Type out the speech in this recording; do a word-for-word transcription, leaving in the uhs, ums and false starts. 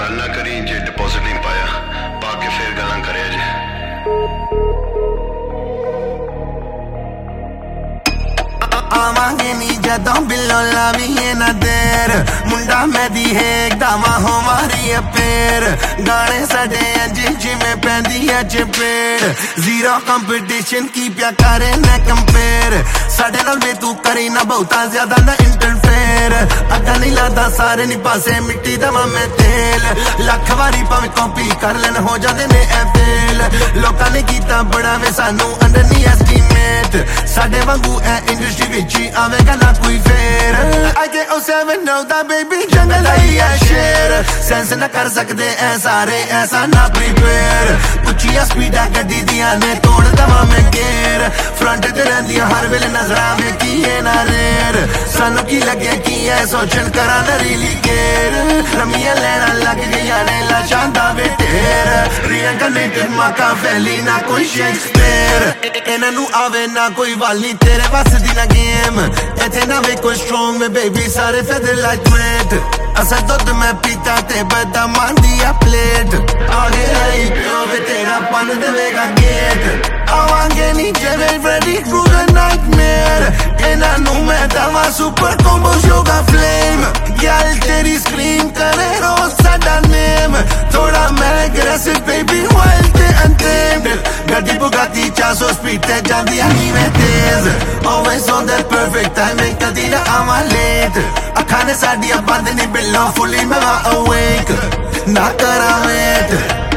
ਗੱਲ ਨਾ ਕਰੀ ਜੇ ਡਿਪੋਜ਼ਿਟ ਨਹੀਂ ਪਾਇਆ ਪਾ ਕੇ ਫੇਰ ਗੱਲਾਂ ਕਰਿਆ ਜੇ ਆਵਾਂਗੇ ਨੀ ਜਦੋਂ ਬਿੱਲੋ ਲਾਵੀਏ ਨਾ ਦੇਰ ਮੁੰਡਾ ਮੈਦੀ ਹੇਕਦਾਵਾ ਹੋਵਾਰੀ ਅਪੇਰ ਗਾਣੇ ਸਾਡੇ ਅੰਜ ਜਿਵੇਂ ਪੈਂਦੀ ਐ ਚਪੇੜ ਜ਼ੀਰੋ ਕੰਪੀਟੀਸ਼ਨ ਕੀ ਪਿਆ ਕਰੇ ਨਾ ਕੰਪੇਅਰ ਸਾਡੇ ਨਾਲ ਵੇ ਤੂੰ ਕਰੀ ਨਾ ਬਹੁਤਾ ਜ਼ਿਆਦਾ ਨਾ ਇੰਟਰਫੇਅਰ ਅੱਗਾ ਨਹੀਂ ਲਾਦਾ ਸਾਰੇ ਨੀ ਪਾਸੇ ਮਿੱਟੀ ਦਵਾ ਮੈਂ ਤੇਲ ਲੱਖ ਵਾਰੀ ਭਾਵੇਂ ਕਾਪੀ ਕਰ ਲੈਣ ਹੋ ਜਾਂਦੇ ਨੇ ਐ ਫੇਲ ਲੋਕਾਂ ਨੇ ਕੀਤਾ ਬੜਾ ਵੇ ਸਾਨੂੰ ਅੰਡਰ ਨੀ ਐਸਟੀਮੇਟ ਸਾਡੇ ਵਾਂਗੂ ਐ ਇੰਡਸਟਰੀ ਵਿੱਚ ਹੀ ਆਵੇਗਾ ਨਾ ਕੋਈ ਫੇਰ I get oh seven know that baby ਜੰਗਲ ਆਈ ਐ ਸ਼ੇਰ ਸੈਂਸ ਨਾ ਕਰ ਸਕਦੇ ਐ ਸਾਰੇ ਐਸਾ ਨਾ ਪ੍ਰੀਪੇਅਰ ਉੱਚੀਆਂ ਸਪੀਡਾਂ ਗੱਡੀ ਦੀਆਂ ਨੇ ਤੋੜ ਦਵਾਂ ਮੈਂ ਗੇਰ ਫਰੰਟ ਤੇ ਰਹਿੰਦੀਆਂ ਹਰ ਵੇਲੇ ਨਜ਼ਰਾਂ ਵੇ ਕੀ ਐ ਨਾ ਰੇਰ ਸਾਨੂੰ ਕੀ ਲੱਗਿਆ ਕੀ ਐ ਸੋਚਣ ਕਰਾਂ ਨਾ ਰੀਲੀ ਕੇਰ ਰਮੀਆਂ ਲੈਣਾ ਲੱਗ ਗਈਆਂ ਨੇ ਲਾਸ਼ਾਂ ਦਾ ਵੇ ਢੇਰ ਰੀਇਨਕਾਰਨੇਟਡ ਮਾਕਾਵੈਲੀ ਨਾ ਕੋਈ ਸ਼ੇਕਸਪੀਅਰ ਇਹਨਾਂ ਨੂੰ ਆਵੇ ਨਾ ਕੋਈ ਵਾਲੀ ਤੇਰੇ ਵੱਸ ਦੀ ਨਾ ਗੇਮ ਇੱਥੇ ਨਾ ਵੇ ਕੋਈ ਸਟਰੋਂਗ ਮੇ ਬੇਬੀ ਸਾਰੇ ਫੈਦਰ ਲਾਈਕ ਵੇਟ ਅਸਾਂ ਦੁੱਧ ਮੈਂ ਪੀਤਾ ਤੇ ਬਦਾਮਾਂ ਦੀ ਆ ਪਲੇਟ ਆਗੇ ਆਈ ਪਿਓ ਵੇ ਤੇਰਾ ਪਨ ਦੇਵੇਗਾ ਗੇਟ ਆਵਾਂਗੇ ਨੀ ਜਿਵੇਂ ਰੈਡੀ ਟੂ ਦ ਨਾਈਟਮੇਅਰ ਇਹਨਾਂ ਨੂੰ ਮੈਂ ਦਵਾਂ ਸੁਪਰ ਕੰਬੋ ਯੋਗਾ ਫਲੇਮ ਗੱਲ ਤੇਰੀ ਸਕਰੀਮ ਕਰੇ ਰੋਜ਼ ਸਾਡਾ ਨੇਮ ਥੋੜਾ ਮੈਂ ਐਗਰੈਸਿਵ ਬੇਬੀ ਵਾਈਲਡ ਤੇ ਅਨਟੇਮਡ ਗੱਡੀ ਬੁਗਾਤੀ ਚਾਰ ਸੌ ਸਪੀਡ ਤੇ ਜਾਂਦੀ ਆ ਨੀਵੇਂ ਤੇਜ਼ always on that perfect timing ਕਦੀ ਨਾ ਆਵਾਂ ਲੇਟ ਅੱਖਾਂ ਨੇ ਸਾਡੀਆਂ ਬੰਦ ਨਹੀਂ ਬਿੱਲੋ ਫੁੱਲੀ ਮੈਂ awake ਨਾ ਕਰਾਂ ਵੇਟ